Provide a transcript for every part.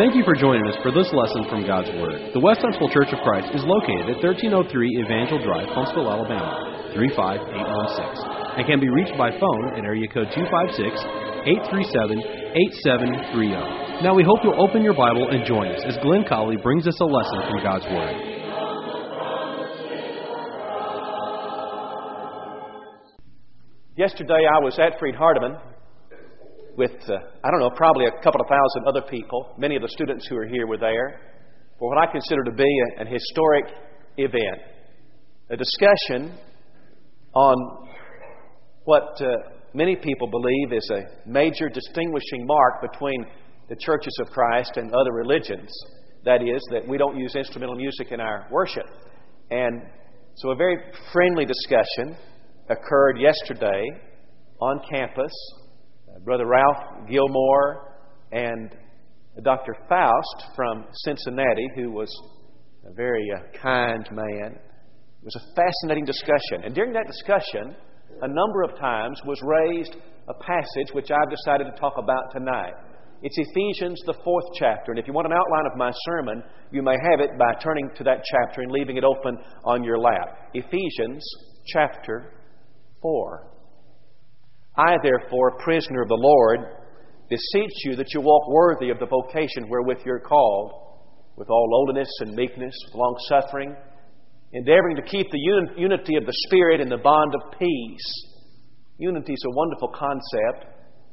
Thank you for joining us for this lesson from God's Word. The West Huntsville Church of Christ is located at 1303 Evangel Drive, Huntsville, Alabama, 35816, and can be reached by phone at area code 256-837-8730. Now we hope you'll open your Bible and join us as Glenn Colley brings us a lesson from God's Word. Yesterday I was at Freed Hardeman with, probably a couple of thousand other people. Many of the students who are here were there for what I consider to be an historic event. A discussion on what many people believe is a major distinguishing mark between the churches of Christ and other religions. That is, that we don't use instrumental music in our worship. And so a very friendly discussion occurred yesterday on campus. Brother Ralph Gilmore and Dr. Faust from Cincinnati, who was a very kind man. It was a fascinating discussion. And during that discussion, a number of times was raised a passage which I've decided to talk about tonight. It's Ephesians, the 4th chapter. And if you want an outline of my sermon, you may have it by turning to that chapter and leaving it open on your lap. Ephesians chapter 4. I, therefore, a prisoner of the Lord, beseech you that you walk worthy of the vocation wherewith you're called, with all lowliness and meekness, with long-suffering, endeavoring to keep the unity of the Spirit in the bond of peace. Unity is a wonderful concept.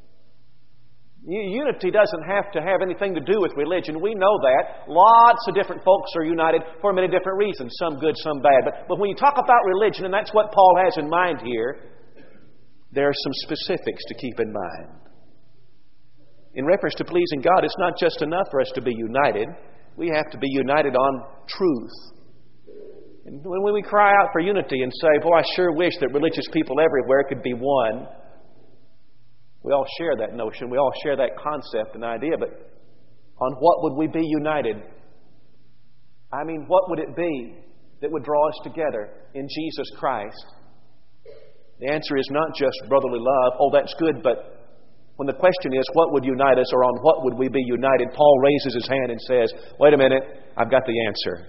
Unity doesn't have to have anything to do with religion. We know that. Lots of different folks are united for many different reasons, some good, some bad. But when you talk about religion, and that's what Paul has in mind here, there are some specifics to keep in mind. In reference to pleasing God, it's not just enough for us to be united. We have to be united on truth. And when we cry out for unity and say, boy, I sure wish that religious people everywhere could be one, we all share that notion. We all share that concept and idea. But on what would we be united? I mean, what would it be that would draw us together in Jesus Christ? The answer is not just brotherly love. Oh, that's good, but when the question is, what would unite us, or on what would we be united, Paul raises his hand and says, wait a minute, I've got the answer.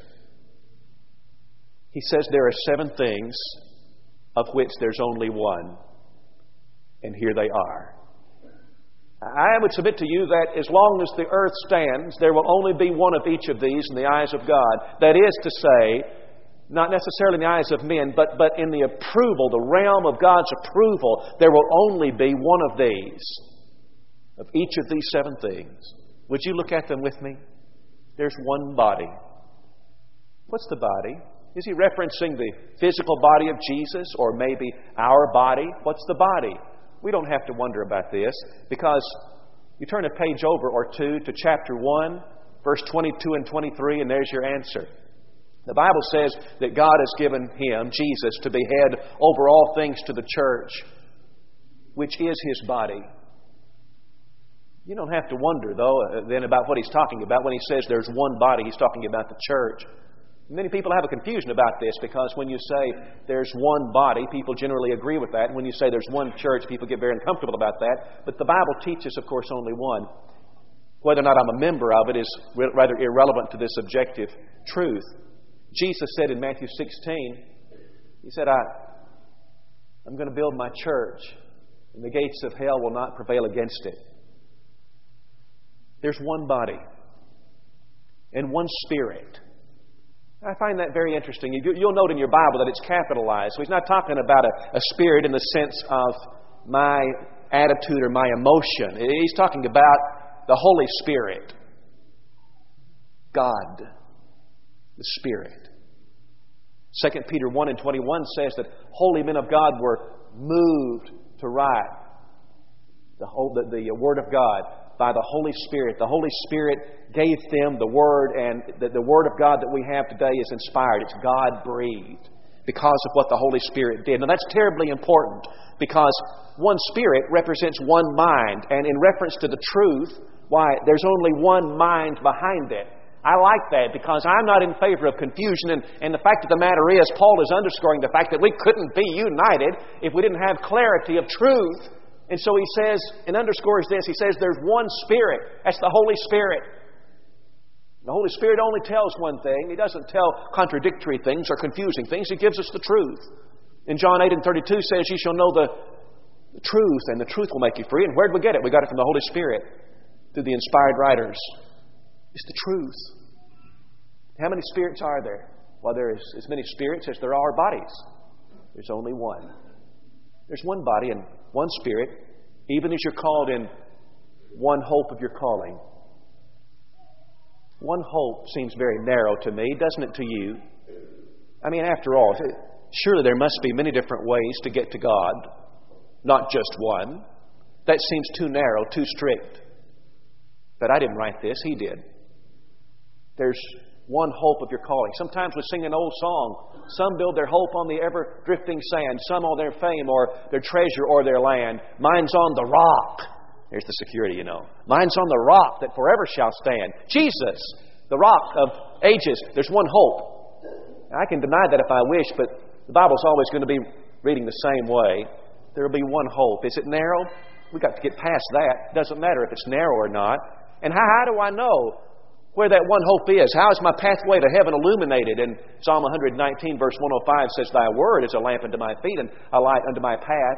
He says there are 7 things of which there's only one. And here they are. I would submit to you that as long as the earth stands, there will only be one of each of these in the eyes of God. That is to say, not necessarily in the eyes of men, but in the approval, the realm of God's approval, there will only be one of these, of each of these 7 things. Would you look at them with me? There's one body. What's the body? Is he referencing the physical body of Jesus, or maybe our body? What's the body? We don't have to wonder about this, because you turn a page over or two to chapter 1, verse 22 and 23, and there's your answer. The Bible says that God has given Him, Jesus, to be head over all things to the church, which is His body. You don't have to wonder, though, then about what He's talking about. When He says there's one body, He's talking about the church. Many people have a confusion about this, because when you say there's one body, people generally agree with that. And when you say there's one church, people get very uncomfortable about that. But the Bible teaches, of course, only one. Whether or not I'm a member of it is rather irrelevant to this objective truth. Jesus said in Matthew 16, He said, I'm going to build my church, and the gates of hell will not prevail against it. There's one body and one Spirit. I find that very interesting. You'll note in your Bible that it's capitalized. So He's not talking about a spirit in the sense of my attitude or my emotion. He's talking about the Holy Spirit. God, the Spirit. 2 Peter 1 and 21 says that holy men of God were moved to write the Word of God by the Holy Spirit. The Holy Spirit gave them the Word, and the Word of God that we have today is inspired. It's God-breathed because of what the Holy Spirit did. Now that's terribly important, because one Spirit represents one mind. And in reference to the truth, why, there's only one mind behind it. I like that, because I'm not in favor of confusion. And the fact of the matter is, Paul is underscoring the fact that we couldn't be united if we didn't have clarity of truth. And so he says, and underscores this, he says there's one Spirit. That's the Holy Spirit. The Holy Spirit only tells one thing. He doesn't tell contradictory things or confusing things. He gives us the truth. In John 8:32 says, "You shall know the truth, and the truth will make you free." And where did we get it? We got it from the Holy Spirit through the inspired writers. It's the truth. How many spirits are there? Well, there is as many spirits as there are bodies. There's only one. There's one body and one spirit, even as you're called in one hope of your calling. One hope seems very narrow to me, doesn't it to you? I mean, after all, surely there must be many different ways to get to God, not just one. That seems too narrow, too strict. But I didn't write this, He did. There's one hope of your calling. Sometimes we sing an old song. Some build their hope on the ever-drifting sand. Some on their fame or their treasure or their land. Mine's on the rock. There's the security, you know. Mine's on the rock that forever shall stand. Jesus, the rock of ages. There's one hope. Now, I can deny that if I wish, but the Bible's always going to be reading the same way. There will be one hope. Is it narrow? We've got to get past that. It doesn't matter if it's narrow or not. And how do I know where that one hope is? How is my pathway to heaven illuminated? And Psalm 119 verse 105 says, "Thy word is a lamp unto my feet and a light unto my path."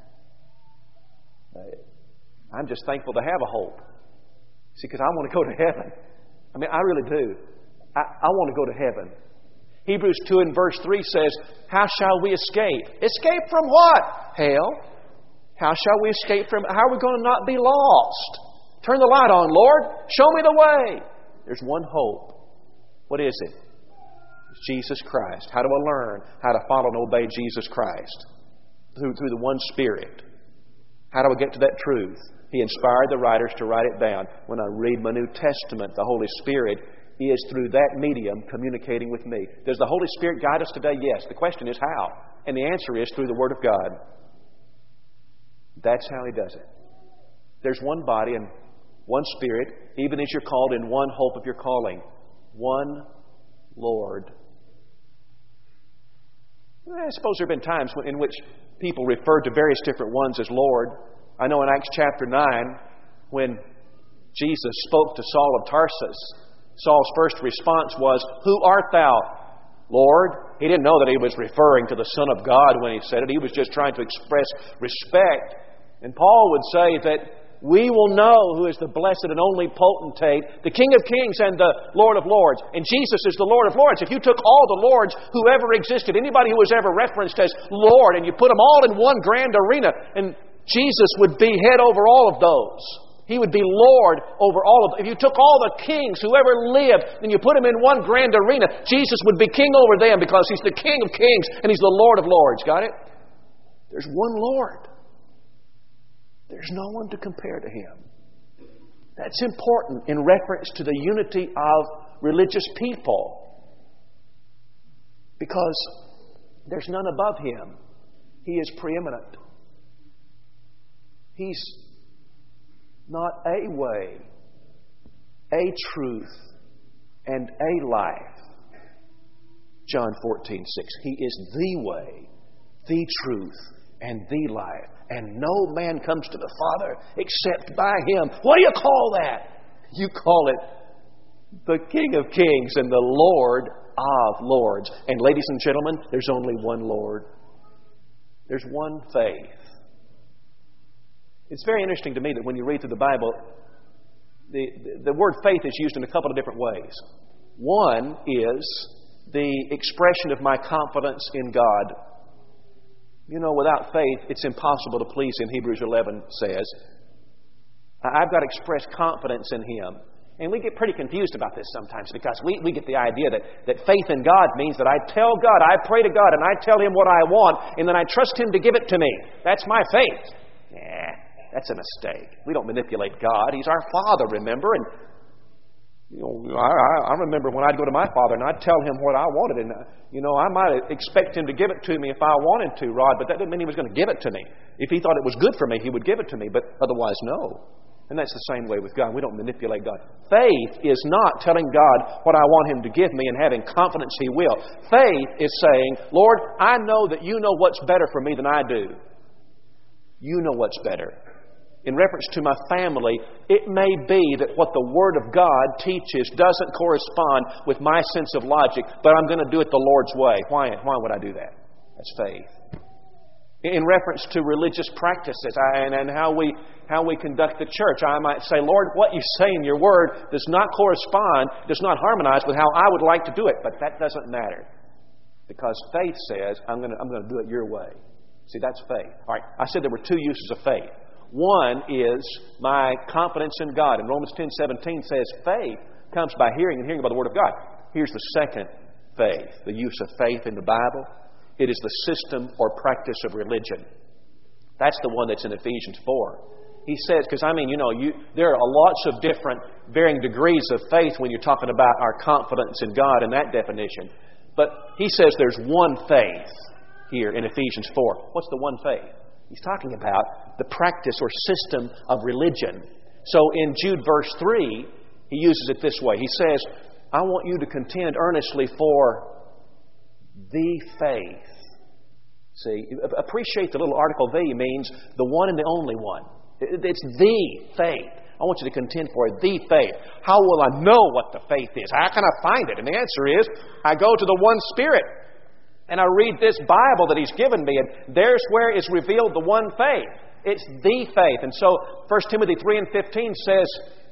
I'm just thankful to have a hope. See, because I want to go to heaven. I mean, I really do. I want to go to heaven. Hebrews 2 and verse 3 says, "How shall we escape?" Escape from what? Hell. How shall we escape from? How are we going to not be lost? Turn the light on, Lord. Show me the way. There's one hope. What is it? It's Jesus Christ. How do I learn how to follow and obey Jesus Christ? Through the one Spirit. How do I get to that truth? He inspired the writers to write it down. When I read my New Testament, the Holy Spirit is through that medium communicating with me. Does the Holy Spirit guide us today? Yes. The question is how? And the answer is through the Word of God. That's how He does it. There's one body and one Spirit, even as you're called in one hope of your calling. One Lord. I suppose there have been times in which people referred to various different ones as Lord. I know in Acts chapter 9, when Jesus spoke to Saul of Tarsus, Saul's first response was, "Who art thou, Lord?" He didn't know that he was referring to the Son of God when he said it. He was just trying to express respect. And Paul would say that we will know who is the blessed and only potentate, the King of kings and the Lord of lords. And Jesus is the Lord of lords. If you took all the lords who ever existed, anybody who was ever referenced as Lord, and you put them all in one grand arena, and Jesus would be head over all of those. He would be Lord over all of them. If you took all the kings who ever lived and you put them in one grand arena, Jesus would be king over them because He's the King of kings and He's the Lord of lords. Got it? There's one Lord. There's no one to compare to Him. That's important in reference to the unity of religious people. Because there's none above Him. He is preeminent. He's not a way, a truth, and a life. John 14:6. He is the way, the truth, and the life. And no man comes to the Father except by Him. What do you call that? You call it the King of kings and the Lord of lords. And ladies and gentlemen, there's only one Lord. There's one faith. It's very interesting to me that when you read through the Bible, the word faith is used in a couple of different ways. One is the expression of my confidence in God. You know, without faith, it's impossible to please Him, Hebrews 11 says. I've got to express confidence in Him. And we get pretty confused about this sometimes because we get the idea that faith in God means that I tell God, I pray to God, and I tell Him what I want, and then I trust Him to give it to me. That's my faith. That's a mistake. We don't manipulate God. He's our Father, remember? And you know, I remember when I'd go to my Father and I'd tell Him what I wanted, and I might expect Him to give it to me if I wanted to, Rod, but that didn't mean He was going to give it to me. If He thought it was good for me, He would give it to me, but otherwise, no. And that's the same way with God. We don't manipulate God. Faith is not telling God what I want Him to give me and having confidence He will. Faith is saying, Lord, I know that You know what's better for me than I do. You know what's better. in reference to my family, it may be that what the Word of God teaches doesn't correspond with my sense of logic, but I'm going to do it the Lord's way. Why would I do that? That's faith. In reference to religious practices and how we conduct the church, I might say, Lord, what you say in your Word does not correspond, does not harmonize with how I would like to do it, but that doesn't matter. Because faith says, I'm going to do it your way. See, that's faith. All right, I said there were two uses of faith. One is my confidence in God. And Romans 10:17 says faith comes by hearing and hearing by the Word of God. Here's the second faith, the use of faith in the Bible. It is the system or practice of religion. That's the one that's in Ephesians 4. He says, because there are lots of different varying degrees of faith when you're talking about our confidence in God in that definition. But he says there's one faith here in Ephesians 4. What's the one faith? He's talking about the practice or system of religion. So in Jude verse 3, he uses it this way. He says, I want you to contend earnestly for the faith. See, appreciate the little article the means the one and the only one. It's the faith. I want you to contend for the faith. How will I know what the faith is? How can I find it? And the answer is, I go to the one Spirit. And I read this Bible that He's given me, and there's where is revealed the one faith. It's the faith. And so 1 Timothy 3:15 says,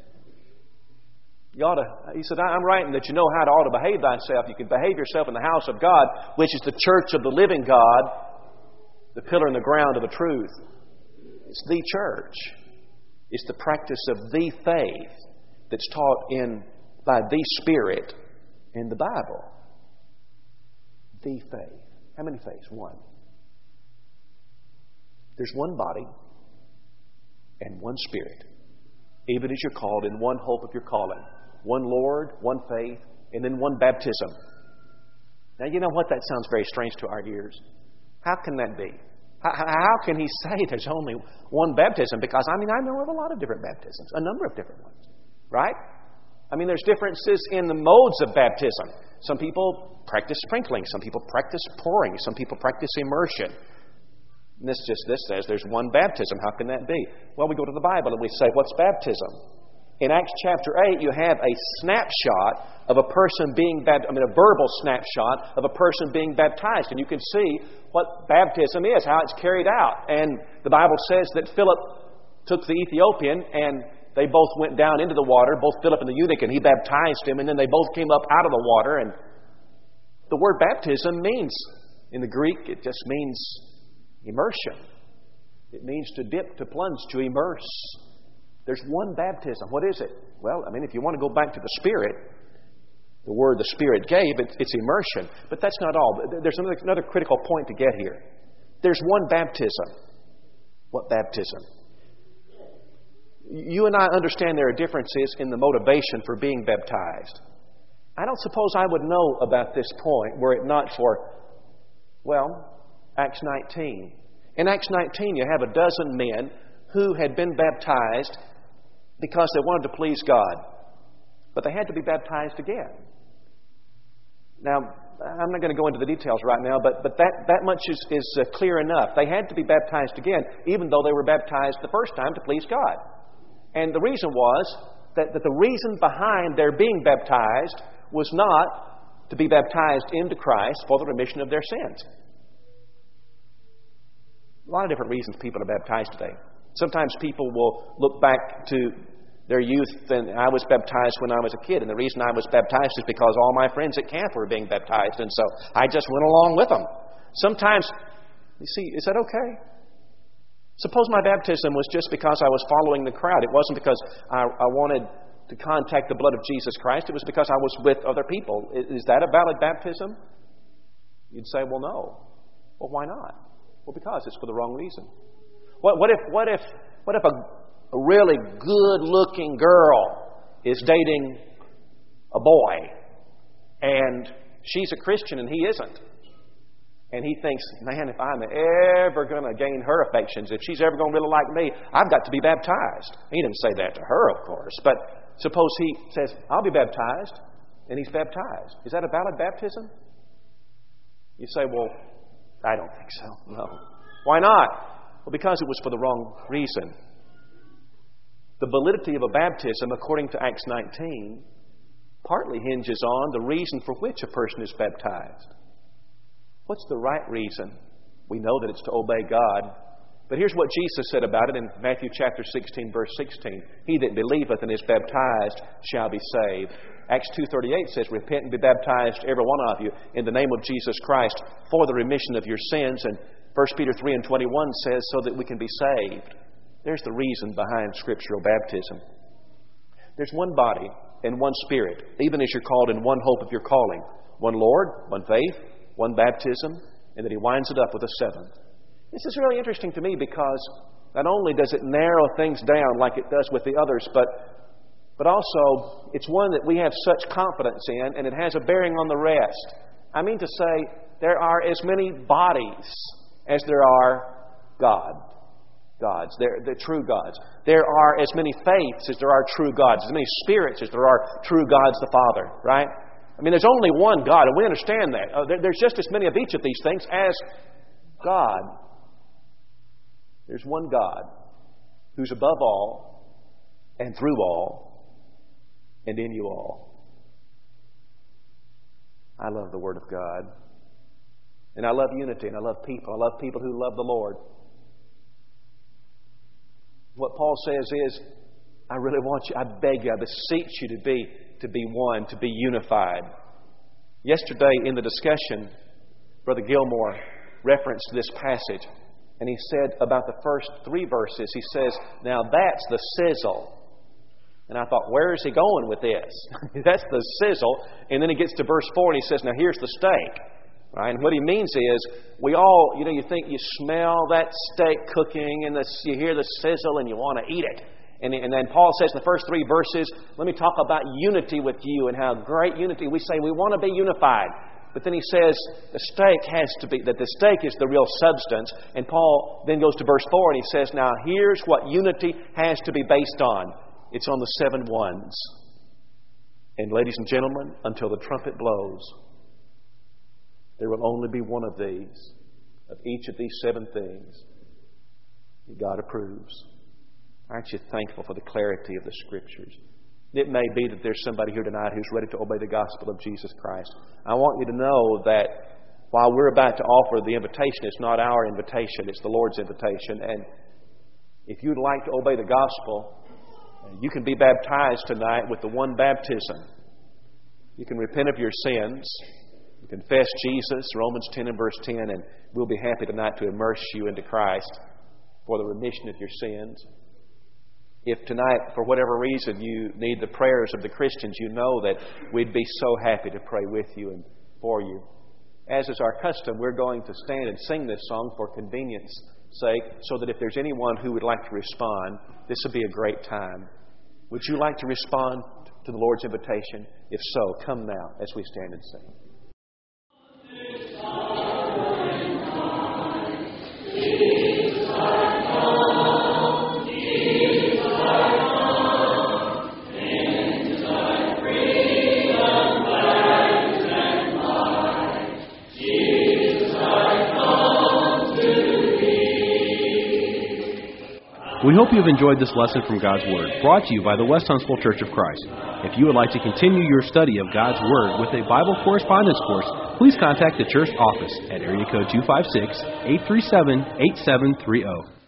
he said, I'm writing that you know how to ought to behave thyself. You can behave yourself in the house of God, which is the church of the living God, the pillar and the ground of the truth. It's the church. It's the practice of the faith that's taught by the Spirit in the Bible. The faith. How many faiths? One. There's one body and one Spirit. Even as you're called in one hope of your calling. One Lord, one faith, and then one baptism. Now, you know what? That sounds very strange to our ears. How can that be? How can he say there's only one baptism? Because, I know of a lot of different baptisms, a number of different ones. Right? There's differences in the modes of baptism. Some people practice sprinkling. Some people practice pouring. Some people practice immersion. And this says there's one baptism. How can that be? Well, we go to the Bible and we say, what's baptism? In Acts chapter 8, you have a snapshot of a person being baptized, a verbal snapshot of a person being baptized. And you can see what baptism is, how it's carried out. And the Bible says that Philip took the Ethiopian and they both went down into the water, both Philip and the eunuch, and he baptized him, and then they both came up out of the water. And the word baptism means, in the Greek, it just means immersion. It means to dip, to plunge, to immerse. There's one baptism. What is it? Well, if you want to go back to the Spirit, the word the Spirit gave, it's immersion. But that's not all. There's another critical point to get here. There's one baptism. What baptism? You and I understand there are differences in the motivation for being baptized. I don't suppose I would know about this point were it not for, Acts 19. In Acts 19, you have a dozen men who had been baptized because they wanted to please God. But they had to be baptized again. Now, I'm not going to go into the details right now, but that much is clear enough. They had to be baptized again, even though they were baptized the first time to please God. And the reason was that the reason behind their being baptized was not to be baptized into Christ for the remission of their sins. A lot of different reasons people are baptized today. Sometimes people will look back to their youth, and I was baptized when I was a kid, and the reason I was baptized is because all my friends at camp were being baptized, and so I just went along with them. Sometimes, you see, is that okay? Suppose my baptism was just because I was following the crowd. It wasn't because I wanted to contact the blood of Jesus Christ. It was because I was with other people. Is that a valid baptism? You'd say, well, no. Well, why not? Well, because it's for the wrong reason. What if a really good-looking girl is dating a boy, and she's a Christian and he isn't? And he thinks, man, if I'm ever going to gain her affections, if she's ever going to really like me, I've got to be baptized. He didn't say that to her, of course. But suppose he says, I'll be baptized, and he's baptized. Is that a valid baptism? You say, well, I don't think so. No. Why not? Well, because it was for the wrong reason. The validity of a baptism, according to Acts 19, partly hinges on the reason for which a person is baptized. What's the right reason? We know that it's to obey God. But here's what Jesus said about it in Matthew chapter 16, verse 16. He that believeth and is baptized shall be saved. Acts 2:38 says, repent and be baptized, every one of you, in the name of Jesus Christ, for the remission of your sins. And 1 Peter 3:21 says, so that we can be saved. There's the reason behind scriptural baptism. There's one body and one Spirit, even as you're called in one hope of your calling. One Lord, one faith, one baptism, and then he winds it up with a seventh. This is really interesting to me because not only does it narrow things down like it does with the others, but also it's one that we have such confidence in, and it has a bearing on the rest. I mean to say, there are as many bodies as there are gods. They're true gods. There are as many faiths as there are true gods, as many spirits as there are true gods the Father, right? I mean, there's only one God, and we understand that. There's just as many of each of these things as God. There's one God who's above all and through all and in you all. I love the Word of God. And I love unity, and I love people. I love people who love the Lord. What Paul says is, I really want you, I beg you, I beseech you to be one, to be unified. Yesterday in the discussion, Brother Gilmore referenced this passage, and he said about the first 3 verses, he says, now that's the sizzle. And I thought, where is he going with this? That's the sizzle. And then he gets to verse 4 and he says, now here's the steak. Right? And what he means is, we all, you think you smell that steak cooking and you hear the sizzle and you want to eat it. And then Paul says in the first 3 verses, let me talk about unity with you and how great unity. We say we want to be unified. But then he says the steak has to be, that the steak is the real substance. And Paul then goes to verse 4 and he says, now here's what unity has to be based on. It's on the 7 ones. And ladies and gentlemen, until the trumpet blows, there will only be one of these, of each of these 7 things that God approves. Aren't you thankful for the clarity of the Scriptures? It may be that there's somebody here tonight who's ready to obey the gospel of Jesus Christ. I want you to know that while we're about to offer the invitation, it's not our invitation, it's the Lord's invitation. And if you'd like to obey the gospel, you can be baptized tonight with the one baptism. You can repent of your sins. You confess Jesus, Romans 10 and verse 10, and we'll be happy tonight to immerse you into Christ for the remission of your sins. If tonight, for whatever reason, you need the prayers of the Christians, you know that we'd be so happy to pray with you and for you. As is our custom, we're going to stand and sing this song for convenience sake, so that if there's anyone who would like to respond, this would be a great time. Would you like to respond to the Lord's invitation? If so, come now as we stand and sing. We hope you've enjoyed this lesson from God's Word, brought to you by the West Huntsville Church of Christ. If you would like to continue your study of God's Word with a Bible correspondence course, please contact the church office at area code 256-837-8730.